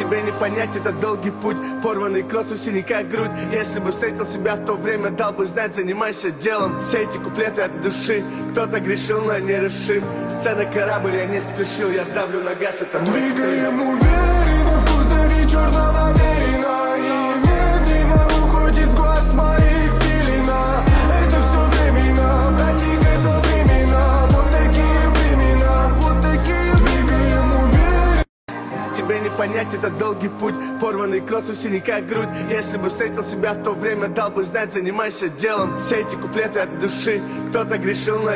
Тебе не понять этот долгий путь, порванный кросс, у синяка грудь. Если бы встретил себя в то время, дал бы знать, занимайся делом. Все эти куплеты от души, кто-то грешил, но не решим. Сцена корабль, я не спешил, я давлю на газ, это мой стиль. Двигаем уверенно, в кузове черного Мерина, и медленно уходит с глаз моих пелена. Это все временно, братик, это временно. Вот такие времена, вот такие. Двигаем уверенно. Тебе не понять этот долгий путь, порванный кросс, у синяка грудь. Если бы встретил себя в то время, дал бы знать, занимайся делом. Все эти куплеты от души, кто-то грешил, но